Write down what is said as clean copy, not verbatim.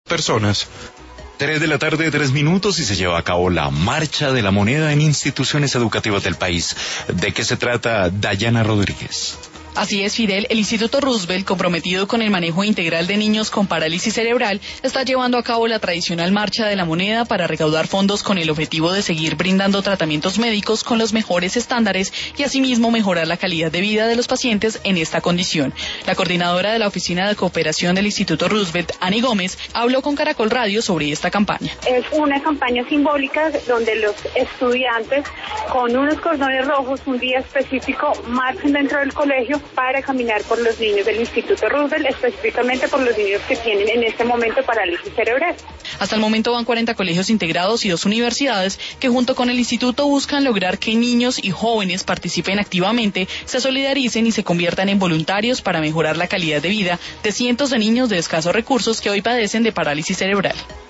personas. 3 de la tarde, 3 minutos, y se lleva a cabo la Marcha de la Moneda en instituciones educativas del país. ¿De qué se trata, Dayana Rodríguez? Así es, Fidel. El Instituto Roosevelt, comprometido con el manejo integral de niños con parálisis cerebral, está llevando a cabo la tradicional Marcha de la Moneda para recaudar fondos con el objetivo de seguir brindando tratamientos médicos con los mejores estándares y asimismo mejorar la calidad de vida de los pacientes en esta condición. La coordinadora de la Oficina de Cooperación del Instituto Roosevelt, Ani Gómez, habló con Caracol Radio sobre esta campaña. Es una campaña simbólica donde los estudiantes con unos cordones rojos un día específico marchen dentro del colegio para caminar por los niños del Instituto Roosevelt, específicamente por los niños que tienen en este momento parálisis cerebral. Hasta el momento van 40 colegios integrados y 2 universidades que junto con el instituto buscan lograr que niños y jóvenes participen activamente, se solidaricen y se conviertan en voluntarios para mejorar la calidad de vida de cientos de niños de escasos recursos que hoy padecen de parálisis cerebral.